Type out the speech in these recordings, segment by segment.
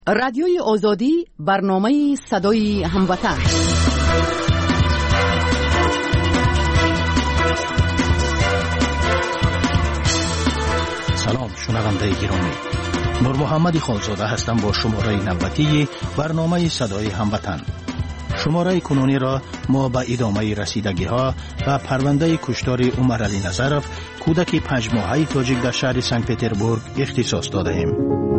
رادیوی آزادی برنامه صدای هموطن. سلام شنونده گرامی، نور محمد خالزاده هستم با شماره نوبتی برنامه صدای هموطن. شماره کنونی را ما به ادامه رسیدگی ها و پرونده کشتار عمر علی نظرов کودک 5 ماهه تاجیک در شهر سنت پتربورگ اختصاص داده ایم.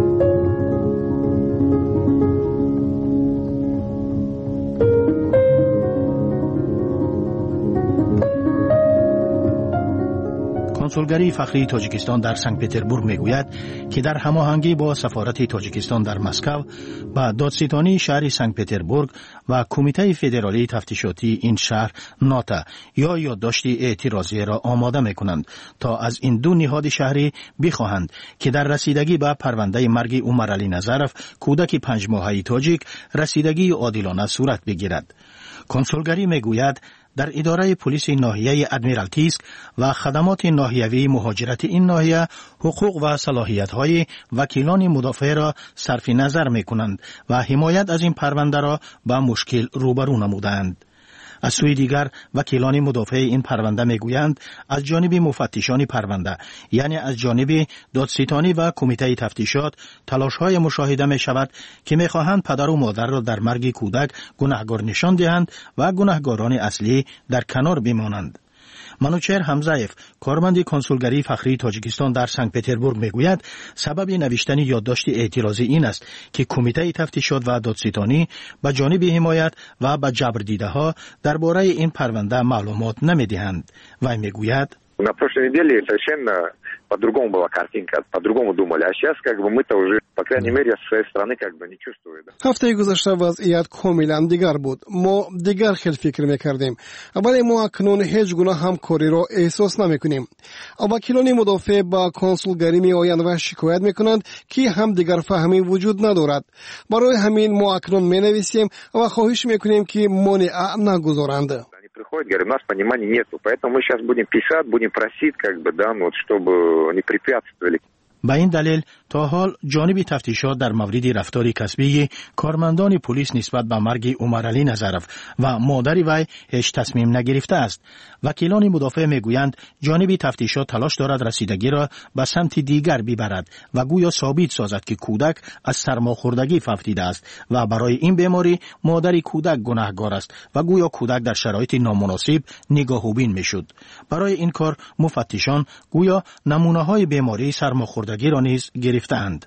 کنسولگری فخری تاجیکستان در سنت پتربورگ میگوید که در هماهنگی با سفارت تاجیکستان در مسکو با دادستانی شهر سنت پتربورگ و کمیته فدرالی تفتیشاتی این شهر ناتا یا یادداشت اعتراضی را آماده میکنند تا از این دو نهاد شهری بخواهند که در رسیدگی به پرونده مرگ عمر علی نظرov کودک 5 ماهه تاجیک رسیدگی عادلانه صورت بگیرد. کنسولگری میگوید در اداره پلیس ناحیه ادمیرالتیسک و خدمات ناحیوی مهاجرت این ناحیه حقوق و صلاحیت‌های وکیلان مدافع را صرف نظر می‌کنند و حمایت از این پرونده را با مشکل روبرو نمودند. از سوی دیگر وکیلان مدافع این پرونده میگویند از جانب مفتشان پرونده یعنی از جانب دادستانی و کمیته تفتیشات تلاش‌های مشاهده می‌شود که می‌خواهند پدر و مادر را در مرگ کودک گناهکار نشان دهند و گناهکاران اصلی در کنار بمانند. منوچهر حمزه‌یف کارمند کنسولگری فخری تاجیکستان در سنت پتربورگ میگوید سبب نوشتن یادداشت اعتراضی این است که کمیته تفتیشات و دادستانی به جانب حمایت و به جبر دیده ها درباره این پرونده معلومات نمیدهند. و میگوید На прошлой неделе совершенно по-другому была картинка, по-другому думали, а сейчас мы-то уже, по крайней мере, с своей стороны не чувствуем. هفته گذشته وضعیت کاملا دیگر بود. ما دیگر خیلی فکر میکردیم. ولی ما اکنون هیچ گونه همکاری را احساس نمیکنیم. وکیلان مدافع با کنسولگری میآیند و شکایت میکنند که هم دیگر فهمی وجود ندارد. برای همین ما اکنون مینویسیم و خواهش میکنیم که مانع نگذارند. Приходит, говорит, у нас понимания нету, поэтому мы сейчас будем писать, будем просить, чтобы не препятствовали. به این دلیل تا حال جانب تفتیشات در مورد رفتار کسبی کارمندان پلیس نسبت به مرگ عمر علی نظرov و مادر وی هیچ تصمیم نگرفته است. وکیلان مدافع میگویند جانب تفتیشات تلاش دارد رسیدگی را به سمت دیگر ببرد و گویا ثابت سازد که کودک از سرماخوردگی فوتیده است و برای این بیماری مادر کودک گناهکار است و گویا کودک در شرایط نامناسب نگاهوبین میشد. برای این کار مفتشان گویا نمونه‌های بیماری سرماخوردگی را نیز گرفتند.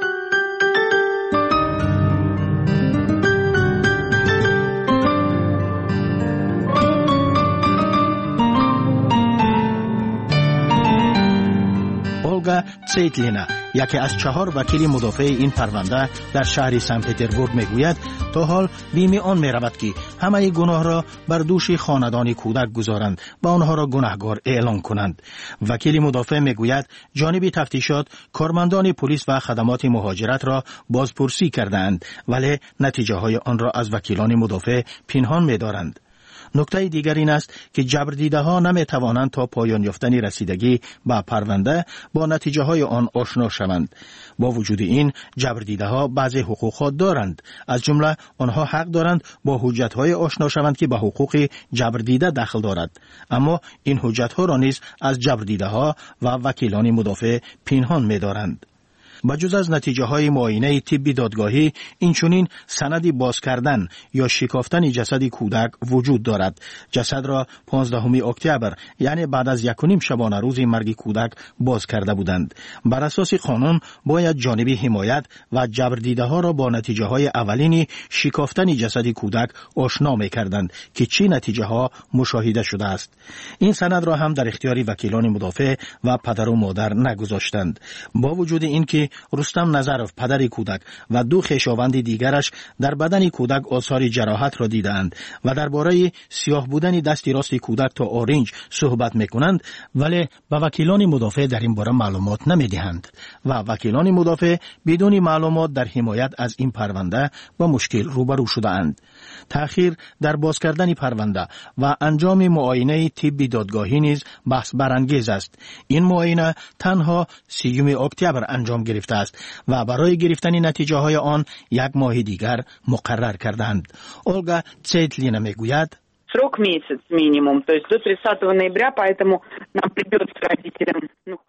اولگا تسیتلینا یکی از 4 وکیل مدافع این پرونده در شهر سنت پتربورگ میگوید تا حال بیم آن میرود که همه گناه را بر دوش خاندان کودک گذارند و آنها را گناهکار اعلام کنند. وکیل مدافع میگوید جانب تفتیشات کارمندان پلیس و خدمات مهاجرت را بازپرسی کردند ولی نتیجه های آن را از وکیلان مدافع پنهان می‌دارند. نکته دیگر این است که جبردیده ها نمی توانند تا پایان یافتن رسیدگی به پرونده با نتیجه های آن آشنا شوند. با وجود این جبردیده ها بعضی حقوق ها دارند، از جمله آنها حق دارند با حجت های آشنا شوند که به حقوق جبردیده دخل دارد، اما این حجت ها را نیز از جبردیده ها و وکیلان مدافع پنهان می دارند. بجز از نتیجه های معاینه طبی دادگاهی اینچنین سند باز کردن یا شکافتن جسد کودک وجود دارد. جسد را 15 اکتبر یعنی بعد از 1.5 شبانه روز مرگ کودک باز کرده بودند. بر اساس قانون باید جانب حمایت و جبردیده ها را با نتیجه های اولین شکافتن جسد کودک آشنا می‌کردند که چه نتیجه ها مشاهده شده است. این سند را هم در اختیار وکیلان مدافع و پدر و مادر نگذاشتند. با وجود اینکه رستم نظرov پدر کودک و 2 خویشاوند دیگرش در بدن کودک آثار جراحت را دیدند و درباره سیاه بودن دست راست کودک تا آرنج صحبت میکنند، ولی به وکیلان مدافع در این باره معلومات نمیدهند و وکیلان مدافع بدون معلومات در حمایت از این پرونده با مشکل روبرو شده‌اند. تأخیر در باز کردن پرونده و انجام معاینه طبی دادگاهی نیز بحث برانگیز است. این معاینه تنها 30 اکتبر انجام گرفت گرفته است و برای گرفتن نتیجه های آن 1 ماه دیگر مقرر کردند. اولگا تسیتلینا میگوید Срок месяц минимум, то есть до 30 ноября, поэтому нам придется родителям,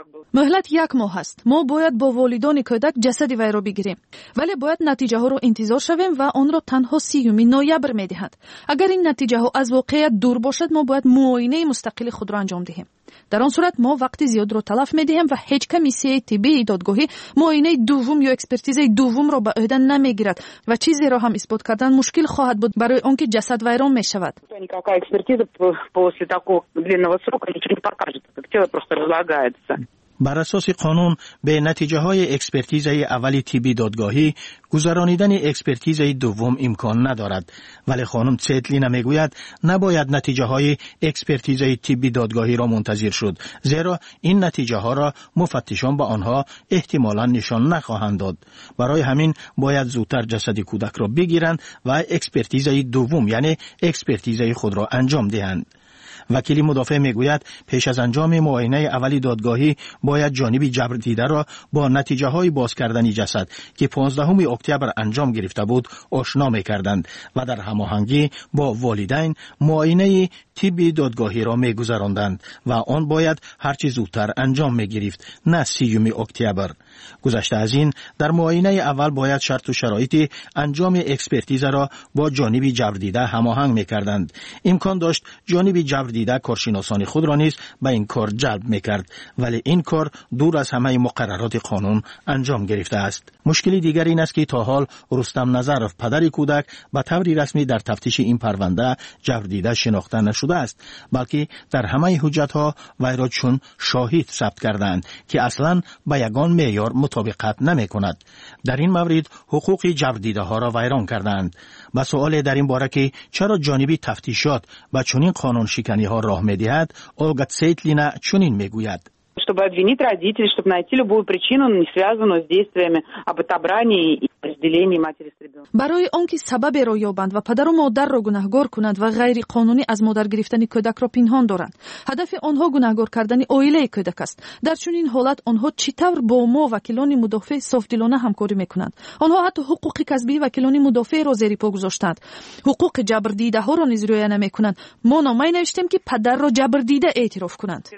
مهلت 1 ماه است. ما باید با والدان کودک جسد وی را بگیریم، ولی باید نتیجه ها را انتظار شویم و آن را تنها 30 نوامبر میدهد. اگر این نتیجه ها از واقعیت دور باشد، ما باید معاینه مستقل خود را انجام دهیم. در آن صورت ما وقت زیاد را تلف می‌دهیم و هیچ کمیسیه طبی دادگاهی معاینه دوم یا اکسپرتیز دوم را به عهده نمیگیرد و چیزی را هم اثبات کردن مشکل خواهد بود برای آنکه جسد ویران میشود. Никакая экспертиза после такого длинного срока ничего не покажет, как тело просто разлагается. بر اساس قانون به نتیجه های اکسپرتیزه اولی طبی دادگاهی گذرانیدن اکسپرتیزه دوم امکان ندارد، ولی خانم تسیتلینا میگوید نباید نتیجه های اکسپرتیزه طبی دادگاهی را منتظر شد، زیرا این نتیجه ها را مفتشان به آنها احتمالاً نشان نخواهند داد. برای همین باید زودتر جسد کودک را بگیرند و اکسپرتیزه دوم یعنی اکسپرتیزه خود را انجام دهند. وکیل مدافع میگوید پیش از انجام معاینه اولی دادگاهی باید جانب جبر دیده را با نتیجه های باز کردن جسد که 15 اکتبر انجام گرفته بود آشنا میکردند و در هماهنگی با والدین معاینه طبی دادگاهی را میگذراندند و آن باید هرچی زودتر انجام میگرفت، نه 30 اکتبر. گذشته از این در معاینه اول باید شرط و شرایط انجام اکسپرتیزه را با جانب جبر دیده هماهنگ میکردند. امکان داشت جانب جبر دیده کارشناسان خود را نیز به این کار جلب میکرد، ولی این کار دور از همه مقررات قانون انجام گرفته است. مشکلی دیگر این است که تا حال رستم نظرف پدر کودک به طور رسمی در تفتیش این پرونده جبر دیده شناخته نشده است، بلکه در همه حجت ها وی را چون شاهد ثبت کردند که اصلا به یگان معیار مطابقت نمی کند. در این مورد حقوق جبر دیده ها را ویران کردند. با سوال در این باره که چرا جانبی تفتیشات با چنین قانون شکنی ها راه می دهد، اولگا تسیتلینا چنین می گوید. Чтобы обвинить родителей, чтобы найти любую причину, не связанную с действиями об отобрании и разделении матери с ребенком. برای آنکه سببی را یابند و پدر و مادر را گناهکار کنند و غیر قانونی از مادر گرفتن کودک را پنهان دارند. هدف آنها گناهکار کردن عائله کودک است. در چنین حالت آنها چطور با ما وکیلان مدافع صافدلانه همکاری میکنند؟ آنها حتی حقوق کسبی وکیلان مدافع را زیر پا گذاشتند. حقوق جبر دیده ها را نیز رعایت نمیکنند. ما نامه نوشتیم که پدر را جبر دیده اعتراف کنند.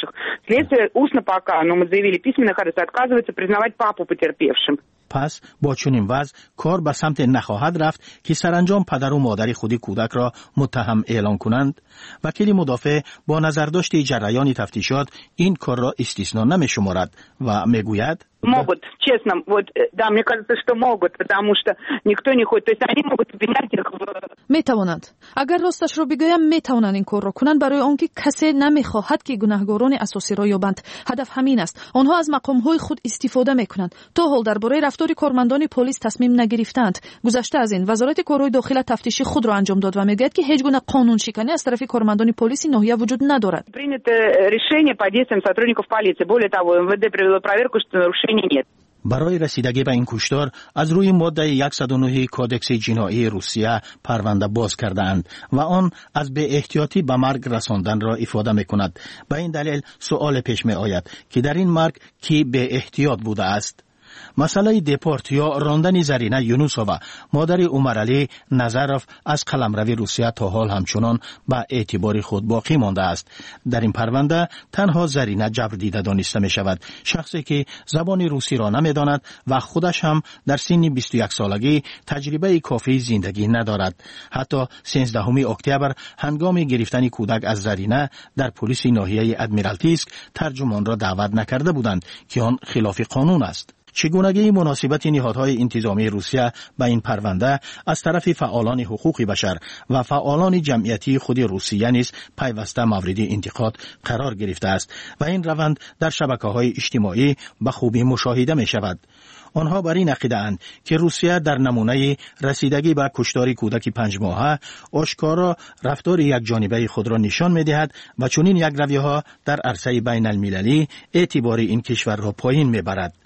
Устно пока, но мы заявили письменно, ходатайство отказывается признавать папу потерпевшим. پس با چنین وضع کار به سمت نخواهد رفت که سرانجام پدر و مادر خود кудак را متهم اعلان کنند. وکیل مدافع با نظرداشت جریان تفتیشات این کار را استثنا نمی‌شمارد و میگوید Могут, честно, вот, да, мне кажется, что могут, потому что никто не ходит, то есть они могут обвинять их в... میتوانند. اگر راستش را بگویم میتوانند این کار را کنند برای آنکه کسی نمیخواهد که گناهکاران اساسی را یابند. هدف همین است. آنها از مقام‌های خود استفاده میکنند. تا حال درباره رفتار کارمندان پلیس تصمیم نگرفتند. گذشته از این وزارت کارهای داخل تفتیشی خود را انجام داد و میگوید که هیچ گونه قانون شکنی از طرف کارمندان پلیس ناحیه وجود ندارد. Принято решение по действиям сотрудников полиции. Более того, МВД провело проверку, что нарушений нет. برای رسیدگی به این کشتار از روی ماده 109 کودکس جنایی روسیه پرونده باز کردند و آن از به احتیاطی به مرگ رساندن را افاده می‌کند. به این دلیل سوال پیش می‌آید که در این مرگ کی به احتیاط بوده است؟ مسئله دپورت یا راندن زرینه یونوسووا مادر عمرعلی نظرف از قلمرو روسیه تا حال همچنان به اعتبار خود باقی مانده است. در این پرونده تنها زرینه جبر دیده دانسته می شود، شخصی که زبان روسی را نمی داند و خودش هم در سن 21 سالگی تجربه کافی زندگی ندارد. حتی 13 اکتبر هنگام گرفتن کودک از زرینه در پلیس ناحیه ادمیرالتیسک ترجمان را دعوت نکرده بودند که آن خلاف قانون است. چگونگی مناسبت نهادهای انتظامی روسیه با این پرونده از طرف فعالان حقوق بشر و فعالان جمعیتی خود روسیه نیز پیوسته مورد انتقاد قرار گرفته است و این روند در شبکه‌های اجتماعی به خوبی مشاهده می شود. آنها بر این عقیده اند که روسیه در نمونه رسیدگی به کشتار کودک 5 ماهه آشکارا رفتار یک جانبه خود را نشان می دهد و چنین یک رویه ها در عرصه بین المللی اعتبار این کشور را پایین می برد.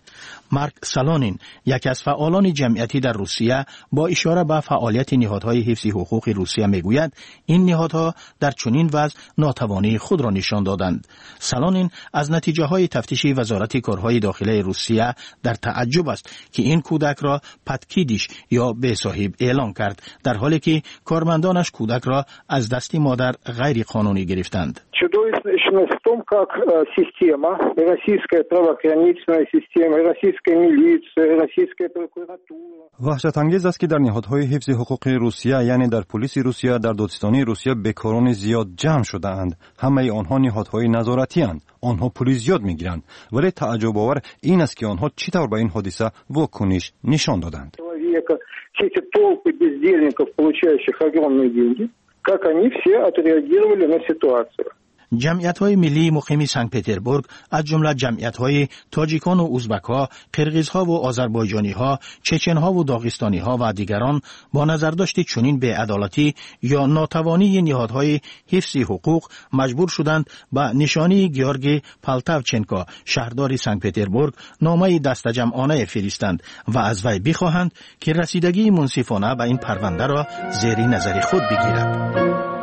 مارک سالونین، یکی از فعالان جمعیتی در روسیه، با اشاره به فعالیت نهادهای حفظ حقوق روسیه میگوید این نهادها در چنین وضع ناتوانی خود را نشان دادند. سالونین از نتیجه های تفتیش وزارت کارهای داخلی روسیه در تعجب است که این کودک را پدکیدیش یا به صاحب اعلان کرد، در حالی که کارمندانش کودک را از دست مادر غیر قانونی گرفتند. Чудовищность в том, как система, российская правоохранительная система, российская милиция, российская прокуратура. وحشت‌انگیز است که در نهادهای حفظ حقوق روسیه، یعنی در پلیس روسیه، در دادستانی روسیه بیکاران زیاد جمع شده‌اند. همه آنها نهادهای نظارتی اند. آنها پول زیاد می‌گیرند، ولی تعجب آور این است که آنها چطور به این حادثه واکنش نشان دادند. Все эти толпы бездельников, получающих огромные деньги, как они все отреагировали на ситуацию. جمعیت‌های ملی مقیم سنت پترزبورگ از جمله جمعیت‌های تاجیکان و ازبک‌ها، قرغیزها و آذربایجانی‌ها، چچن‌ها و داغستانی‌ها و دیگران با نظرداشت چنین بی‌عدالتی یا ناتوانی نهادهای حفظ حقوق مجبور شدند به نشانی گیورگی پالتاوچنکو، شهردار سنت پترزبورگ، نامه دستجمعانه فرستند و از وی بخواهند که رسیدگی منصفانه به این پرونده را زیر نظر خود بگیرد.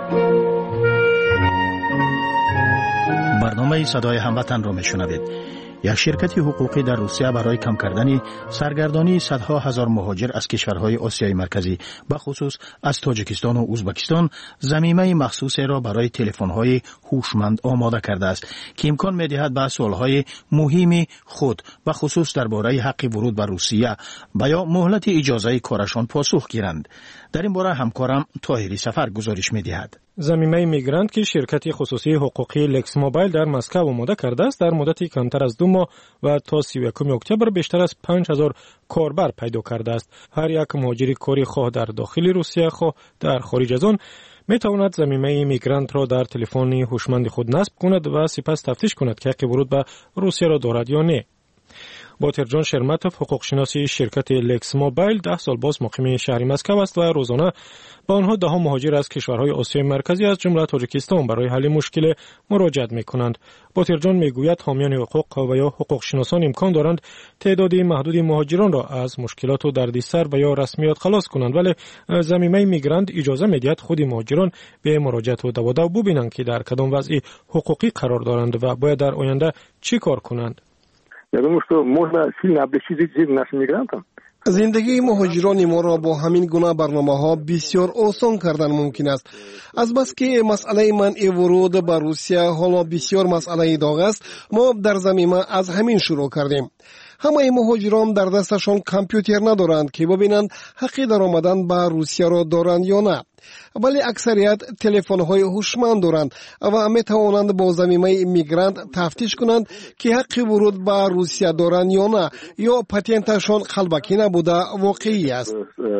برنامه صدای هموطن را میشنوید. یک شرکت حقوقی در روسیه برای کم کردن سرگردانی صدها هزار مهاجر از کشورهای آسیای مرکزی به خصوص از تاجیکستان و ازبکستان ضمیمه مخصوصی را برای تلفن‌های هوشمند آماده کرده است که امکان می‌دهد به سوال‌های مهم خود به خصوص درباره حق ورود به روسیه و یا مهلت اجازه کارشان پاسخ گیرند. در این باره همکارم طاهری سفر گزارش می‌دهد. ضمیمه میگرانت که شرکت خصوصی حقوقی لکس موبایل در مسکو آماده کرده است، در مدتی کمتر از 2 ماه و تا 31 اکتبر بیشتر از 5000 کاربر پیدا کرده است. هر یک مهاجر کاری خواه در داخل روسیه خواه در خارج از آن می تواند ضمیمه میگرانت را در تلفن هوشمند خود نصب کند و سپس تفتیش کند که حق ورود به روسیه را دارد یا نه. باترجان شرمتوف، حقوق شناسی شرکت لکس موبایل، 10 سال باز مقیم شهر مسکو است و روزانه با آنها 10 مهاجر از کشورهای آسیای مرکزی از جمله تاجیکستان برای حل مشکل مراجعت می‌کنند. باترجان میگوید حامیان حقوق و یا حقوق شناسان امکان دارند تعداد محدود مهاجران را از مشکلات و دردسر و یا رسمیات خلاص کنند، ولی ضمیمه میگرانت اجازه میدهد خود مهاجران به مراجعت و دوادو ببینند که در کدام وضع حقوقی قرار دارند و باید در آینده چی کار کنند. Я думаю, что можно сильно облегчить жизнь нашим мигрантам. زندگی مهاجران ما را با همین گونه برنامه‌ها بسیار آسان کردن ممکن است. از بس که مسئله منع ورود به روسیه حالا بسیار مسئله داغ است، ما در ضمیمه از همین شروع کردیم. همه مهاجران در دستشان کامپیوتر ندارند که ببینند حق در آمدن به روسیه را دارند یا نه، ولی اکثریت تلفن‌های هوشمند دارند و می توانند با ضمیمه میگرانت تفتیش کنند که حق ورود به روسیه دارند یا نه، یا پتنتشان قلبکی نبوده واقعی است.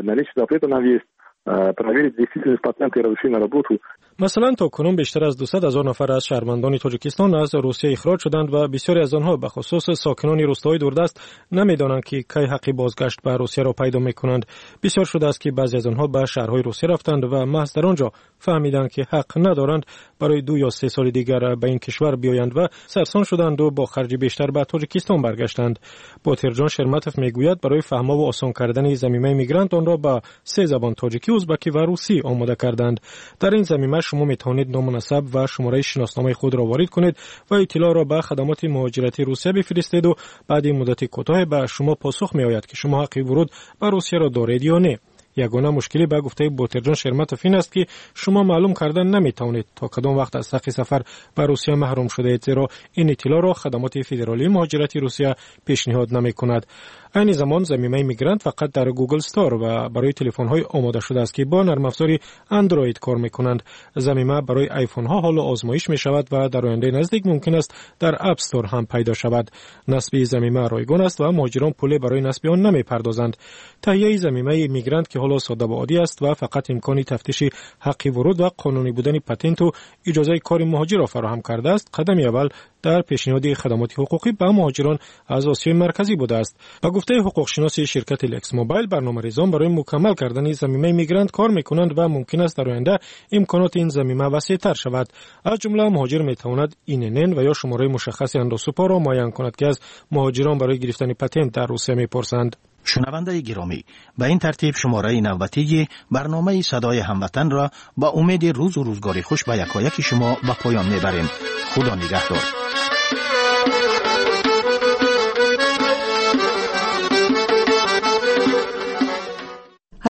مثلا تا کنون بیشتر از 200,000 نفر از شهروندان تاجیکستان از روسیه اخراج شدند و بسیاری از آنها به خصوص ساکنان روستاهای دوردست نمیدانند که کی حق بازگشت به روسیه را پیدا میکنند. بسیار شده است که بعضی از آنها به شهرهای روسیه رفتند و محض در آنجا فهمیدند که حق ندارند برای 2 یا 3 سال دیگر به این کشور بیایند و سرسان شدند و با خرج بیشتر به تاجیکستان برگشتند. باترجان شرمتوف میگوید برای فهم و آسان کردن ضمیمه میگرانت آن را به 3 زبان تاجیکی، ازبکی و روسی آماده کردند. در این ضمیمه شما می توانید نام نسب و شماره شناسنامه خود را وارد کنید و اطلاع را به خدمات مهاجرتی روسیه بفرستید و بعد مدت کوتاه به شما پاسخ می آید که شما حق ورود به روسیه را دارید یا نه. یگانه مشکلی به گفته باترجان شرمتوف این است که شما معلوم کردن نمی توانید تا کدام وقت از حق سفر به روسیه محروم شده اید، زیرا این اطلاع را خدمات فدرالی مهاجرتی روسیه پیشنهاد نمی کند. این زمان ضمیمه میگرانت فقط در گوگل استور و برای تلفن‌های آماده شده است که با نرم افزار اندروید کار می‌کنند. ضمیمه برای آیفون‌ها حالا آزمایش می‌شود و در آینده نزدیک ممکن است در اپ استور هم پیدا شود. نصب ضمیمه رایگان است و مهاجران پول برای نصب آن نمی‌پردازند. تهیه ضمیمه میگرانت که حالا ساده و عادی است و فقط امکان تفتیش حق ورود و قانونی بودن پتنت و اجازه کار مهاجر را فراهم کرده است، قدمی اول در پیشنهاد خدمات حقوقی به مهاجران از آسیای مرکزی بوده است. به گفته حقوقشناس شرکت لکس موبایل، برنامه‌ریزان برای مکمل کردن زمینه میگرانت کار میکنند و ممکن است در آینده امکانات این زمینه وسیع‌تر شود. از جمله مهاجر میتواند INN و یا شماره مشخص اندوسپا را معین کند که از مهاجران برای گرفتن پتنت در روسیه میپرسند. شنونده گرامی، به این ترتیب شماره نوبتی برنامه صدای هموطن را با امید روز و روزگاری خوش به یکایک شما به پایان میبریم. خدا نگهدار.